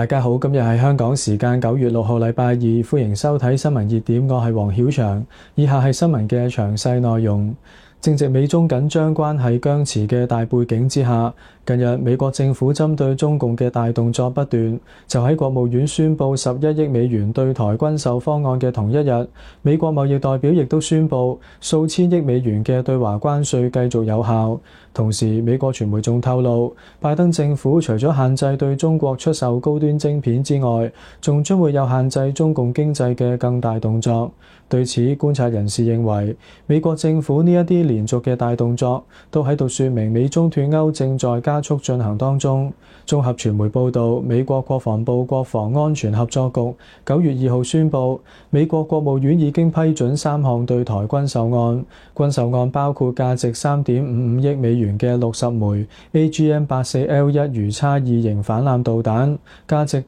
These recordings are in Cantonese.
大家好，今日係香港時間9月6號禮拜二，歡迎收睇新聞熱點，我係黃曉翔。以下係新聞嘅詳細內容。正值美中緊張關係僵持嘅大背景之下，近日美國政府針對中共嘅大動作不斷，就喺國務院宣布11億美元對台軍售方案嘅同一日，美國貿易代表亦都宣布數千億美元嘅對華關稅繼續有效。同時，美國傳媒仲透露，拜登政府除咗限制對中國出售高端晶片之外，仲將會有限制中共經濟嘅更大動作。對此，觀察人士認為，美國政府呢一啲連續嘅大動作，都喺度說明美中脫歐正在加速進行當中。綜合傳媒報導，美國國防部國防安全合作局9月2號宣布，美國國務院已經批准3項對台軍售案。軍售案包括價值3.55億美元嘅60枚 AGM-84L1 魚叉2型反艦導彈，價值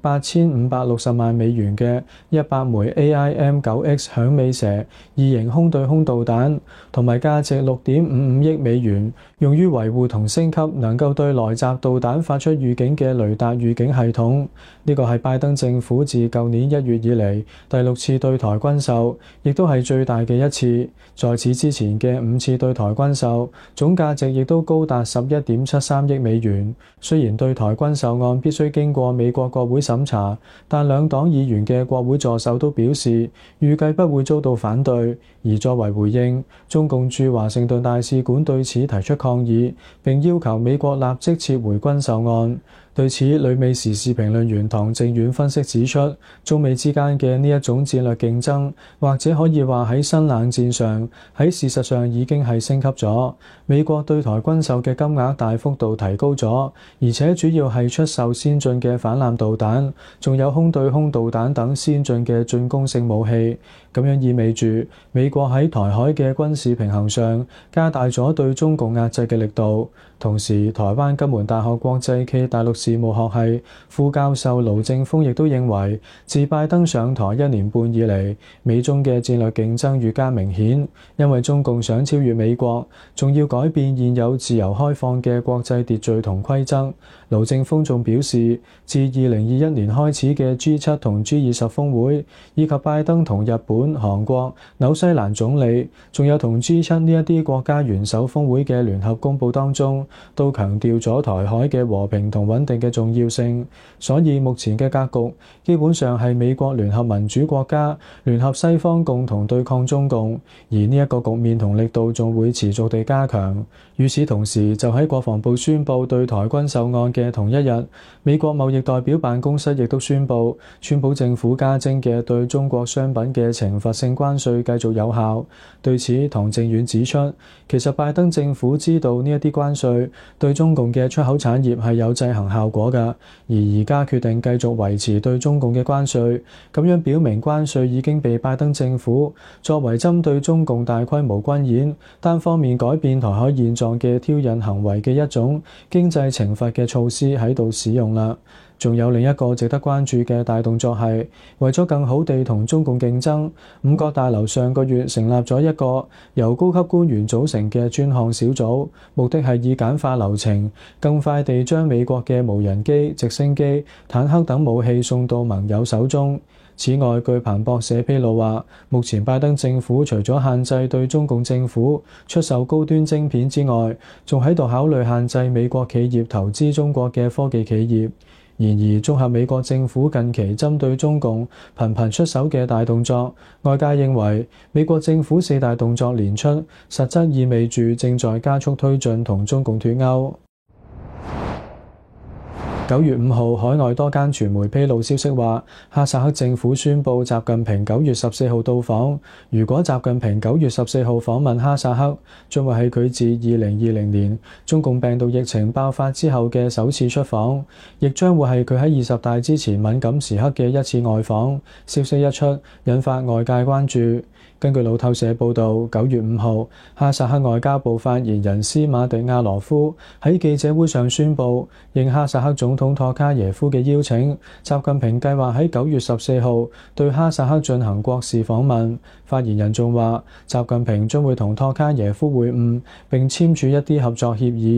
8560萬美元嘅100枚 AIM-9X 響尾蛇2型空對空導彈，同埋價值6.55億美元用於維護同升級能夠對來襲導彈發出預警嘅雷達預警系統。呢個係拜登政府自舊年1月以嚟第6次對台軍售，亦都係最大嘅一次。在此之前嘅5次對台軍售，總價值亦都高達11.73億美元。雖然對台軍售案必須經過美國國會審查，但兩黨議員嘅國會助手都表示，預計不會遭到反對。而作為回應，中共駐華盛頓大使館對此提出抗議，並要求美國立即撤回軍售案。對此，旅美時事評論員唐正遠分析指出，中美之間嘅呢一種戰略競爭，或者可以話喺新冷戰上，喺事實上已經係升級咗。美國對台軍售嘅金額大幅度提高咗，而且主要係出售先進嘅反艦導彈，仲有空對空導彈等先進嘅進攻性武器。咁樣意味住美國喺台海嘅軍事平衡上加大咗對中共壓制嘅力度。同時，台灣金門大學國際暨大陸事務學系副教授盧正峰亦都認為，自拜登上台1年半以嚟，美中嘅戰略競爭越加明顯，因為中共想超越美國，仲要改變現有自由開放嘅國際秩序同規則。盧正峰仲表示，自2021年開始嘅 G7 同 G20 峰會，以及拜登同日本、韓國、紐西蘭總理，仲有同 G7 呢一啲國家元首峰會嘅聯合公佈當中，都強調咗台海嘅和平同穩定嘅重要性。所以目前嘅格局基本上係美國聯合民主國家聯合西方共同對抗中共，而呢一個局面同力度仲會持續地加強。與此同時，就喺國防部宣布對台軍售案嘅同一日，美國貿易代表辦公室亦都宣布，川普政府加徵嘅對中國商品嘅懲罰性關稅繼續有效。對此，唐正遠指出，其實拜登政府知道呢一啲關稅對中共嘅出口產業係有制衡效果㗎，而而家決定繼續維持對中共嘅關稅，咁樣表明關稅已經被拜登政府作為針對中共大規模軍演、單方面改變台海現狀嘅挑釁行為嘅一種經濟懲罰嘅措施喺度使用啦。仲有另一個值得關注嘅大動作係，為咗更好地同中共競爭，五角大樓上個月成立咗一個由高級官員組成嘅專項小組，目的係以簡化流程，更快地將美國嘅無人機、直升機、坦克等武器送到盟友手中。此外，據彭博社披露話，目前拜登政府除咗限制對中共政府出售高端晶片之外，仲喺度考慮限制美國企業投資中國嘅科技企業。然而，綜合美國政府近期針對中共頻頻出手嘅大動作，外界認為美國政府4大動作連出，實質意味住正在加速推進同中共脫歐。9月5號，海外多間傳媒披露消息話，哈薩克政府宣布習近平9月14號到訪。如果習近平9月14號訪問哈薩克，將會係佢自2020年中共病毒疫情爆發之後嘅首次出訪，亦將會係佢喺20大之前敏感時刻嘅一次外訪。消息一出，引發外界關注。根據路透社報導，9月5號，哈薩克外交部發言人斯馬迪亞羅夫喺記者會上宣布，應哈薩克總統托卡耶夫嘅邀請，習近平計劃喺9月14號對哈薩克進行國事訪問。發言人仲話，習近平將會同托卡耶夫會晤並簽署一啲合作協議。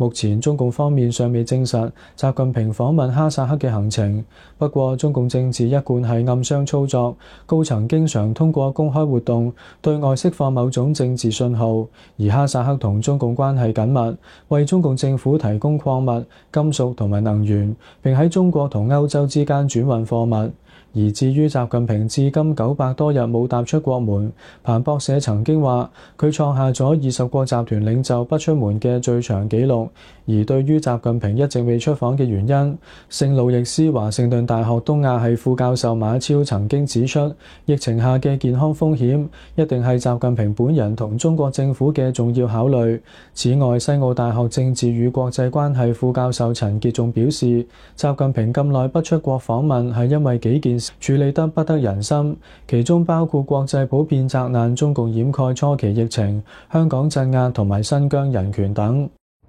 目前中共方面尚未證實習近平訪問哈薩克嘅行程。不過，中共政治一貫係暗箱操作，高層經常通過公開活動對外釋放某種政治信號。而哈薩克同中共關係緊密，為中共政府提供礦物、金屬同埋能源，並喺中國同歐洲之間轉運貨物。而至於習近平至今900多日冇踏出國門，彭博社曾經話佢創下咗20國集團領袖不出門嘅最長紀錄。而對於習近平一直未出訪嘅原因，聖路易斯華盛頓大學東亞系副教授馬超曾經指出，疫情下嘅健康風險一定係習近平本人同中國政府嘅重要考慮。此外，西澳大學政治與國際關係副教授陳傑仲表示，習近平咁耐不出國訪問係因為幾件事處理得不得人心，其中包括國際普遍責難中共掩蓋初期疫情、香港鎮壓同埋新疆人權等。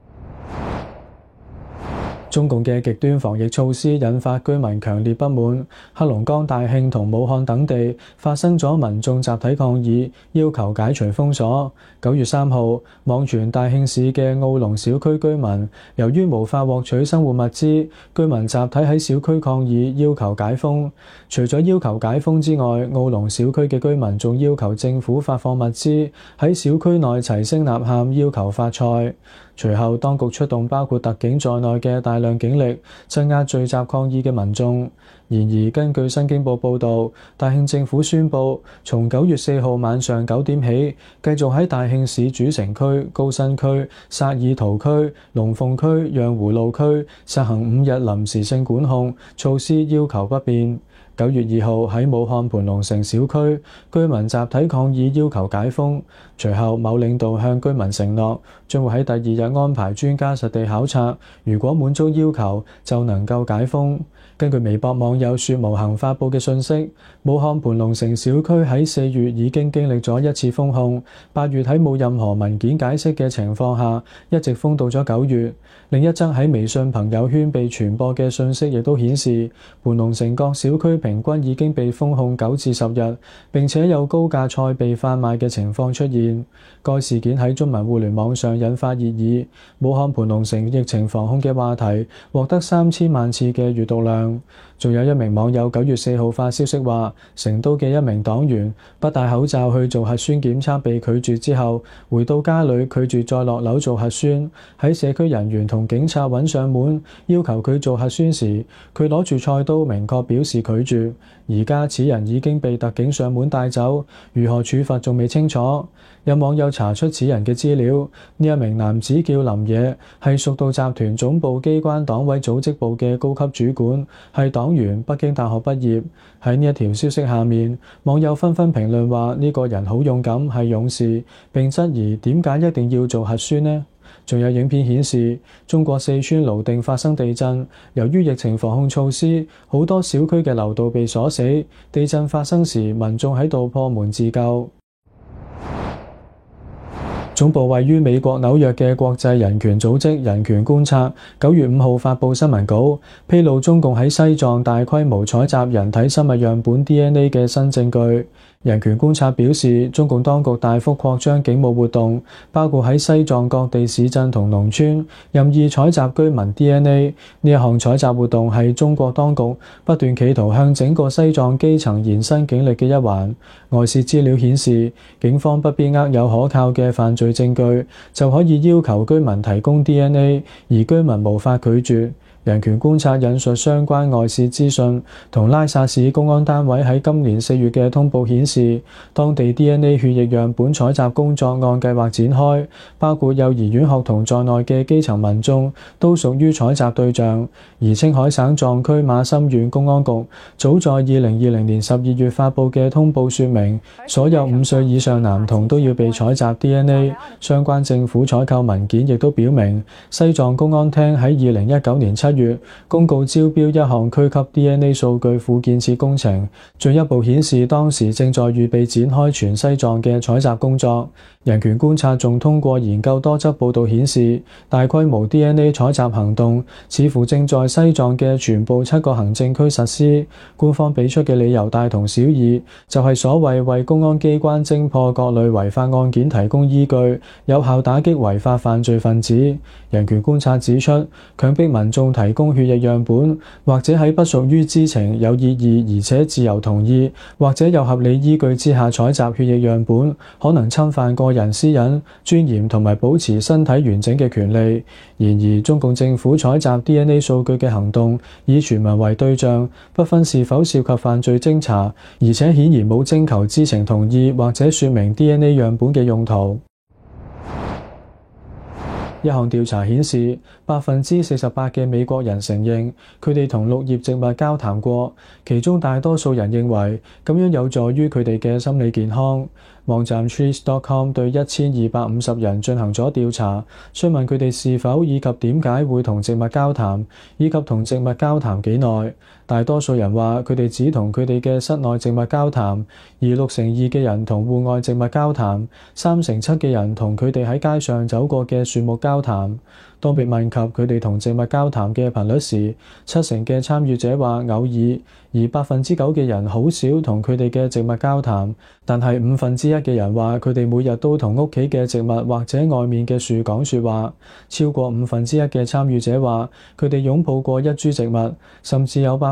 中共嘅極端防疫措施引發居民強烈不滿，黑龍江大慶同武漢等地發生咗民眾集體抗議，要求解除封鎖。9月3號，網傳大慶市嘅奧龍小區居民由於無法獲取生活物資，居民集體喺小區抗議，要求解封。除咗要求解封之外，奧龍小區嘅居民仲要求政府發放物資，喺小區內齊聲吶喊，要求發菜。隨後，當局出動包括特警在內嘅大量警力，鎮壓聚集抗議嘅民眾。然而，根據新京報報導，大慶政府宣布，從9月4號晚上9點起，繼續喺大慶市主城區、高新區、薩爾圖區、龍鳳區、讓湖路區實行5日臨時性管控措施，要求不變。9月2號喺武漢盤龍城小區，居民集體抗議要求解封。隨後，某領導向居民承諾，將會喺第2日安排專家實地考察，如果滿足要求，就能夠解封。根據微博網友雪無行發布嘅信息，武漢盤龍城小區喺4月已經經歷咗一次封控，8月喺冇任何文件解釋嘅情況下，一直封到咗9月。另一則喺微信朋友圈被傳播嘅信息亦都顯示，盤龍城各小區平均已經被封控9至10日，並且有高價菜被販賣嘅情況出現。該事件喺中文互聯網上引發熱議，武漢盤龍城疫情防控嘅話題獲得3000萬次嘅閱讀量。仲有一名網友9月4號發消息話，成都嘅一名黨員不戴口罩去做核酸檢測被拒絕之後，回到家裏拒絕再落樓做核酸。喺社區人員同警察揾上門要求佢做核酸時，佢攞住菜刀明確表示拒絕。而家此人已經被特警上門帶走，如何處罰仲未清楚。有網友查出此人嘅資料，呢一名男子叫林野，係蜀道集團總部機關黨委組織部嘅高級主管，係黨員，北京大學畢業。喺呢一條消息下面，網友紛紛評論話呢個人好勇敢，係勇士，並質疑點解一定要做核酸呢？仲有影片顯示，中國四川瀘定發生地震，由於疫情防控措施，好多小區嘅樓道被鎖死。地震發生時，民眾喺度破門自救。總部位於美國紐約嘅國際人權組織人權觀察9月5號發布新聞稿，披露中共喺西藏大規模採集人體生物樣本 DNA 嘅新證據。人權觀察表示，中共當局大幅擴張警務活動，包括喺西藏各地市鎮同農村任意採集居民 DNA。呢一項採集活動係中國當局不斷企圖向整個西藏基層延伸警力嘅一環。外泄資料顯示，警方不必握有可靠嘅犯罪證據，就可以要求居民提供 DNA， 而居民無法拒絕。人權觀察引述相關外泄資訊，同拉薩市公安單位喺今年4月嘅通報顯示，當地 DNA 血液樣本採集工作按計劃展開，包括幼兒園學童在內嘅基層民眾都屬於採集對象。而青海省藏區馬森縣公安局早在2020年12月發布嘅通報說明，所有5歲以上男童都要被採集 DNA。相關政府採購文件亦都表明，西藏公安廳喺2019年7 月公告招標一項區級 DNA 數據庫建設工程，進一步顯示當時正在預備展開全西藏嘅採集工作。人權觀察仲通過研究多則報道顯示，大規模 DNA 採集行動似乎正在西藏嘅全部7個行政區實施。官方俾出嘅理由大同小異，就係所謂為公安機關偵破各類違法案件提供依據，有效打擊違法犯罪分子。人權觀察指出，強迫民眾提供血液樣本，或者喺不屬於知情、有意義而且自由同意，或者有合理依據之下採集血液樣本，可能侵犯個人私隱、尊嚴同埋保持身體完整嘅權利。然而，中共政府採集 DNA 數據嘅行動，以全民為對象，不分是否涉及犯罪偵查，而且顯然冇徵求知情同意或者說明 DNA 樣本嘅用途。一項調查顯示，48%嘅美國人承認佢哋同綠葉植物交談過，其中大多數人認為咁樣有助於佢哋嘅心理健康。網站 Trees.com 對1250人進行咗調查，詢問佢哋是否以及點解會同植物交談，以及同植物交談幾耐。大多數人話佢哋只同佢哋嘅室內植物交談，而62%嘅人同戶外植物交談，7%嘅人同佢哋喺街上走過嘅樹木交談。當被問及佢哋同植物交談嘅頻率時，7% 嘅參與者話偶爾，而9%嘅人好少同佢哋嘅植物交談。但係1/5嘅人話佢哋每日都同屋企嘅植物或者外面嘅樹講說話。超過1/5嘅參與者話佢哋擁抱過一株植物，甚至有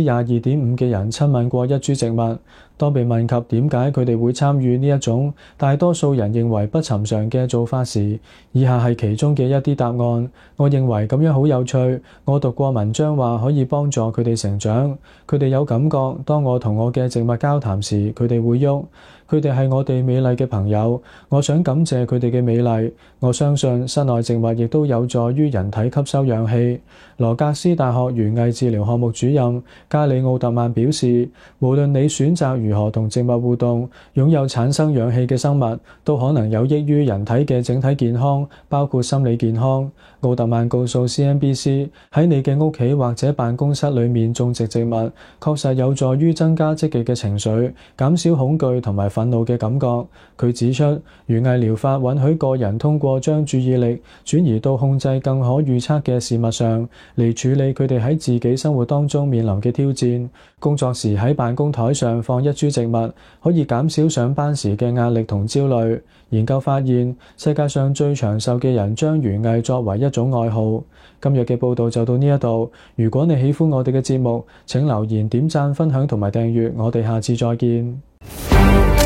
22.5%嘅人親吻過一株植物。當被問及點解佢哋會參與呢一種大多數人認為不尋常嘅做法時，以下係其中嘅一啲答案。我認為咁樣好有趣。我讀過文章話可以幫助佢哋成長。佢哋有感覺，當我同我嘅植物交談時，佢哋會喐。佢哋係我哋美麗嘅朋友。我想感謝佢哋嘅美麗。我相信室內植物亦都有助於人體吸收氧氣。羅格斯大學園藝治療項目主任加里奧特曼表示，無論你選擇如何同植物互動，擁有產生氧氣嘅生物都可能有益於人體嘅整體健康，包括心理健康。奧特曼告訴 CNBC， 喺你嘅屋企或者辦公室裏面種植植物，確實有助於增加積極嘅情緒，減少恐懼同埋憤怒嘅感覺。佢指出，園藝療法允許個人通過將注意力轉移到控制更可預測嘅事物上，嚟處理佢哋喺自己生活當中面臨嘅挑戰。工作時喺辦公台上放一株植物，可以減少上班時嘅壓力同焦慮。研究發現，世界上最長壽嘅人將園藝作為一種愛好。今日嘅報道就到呢一度。如果你喜歡我哋嘅節目，請留言、點讚、分享同埋訂閱。我哋下次再見。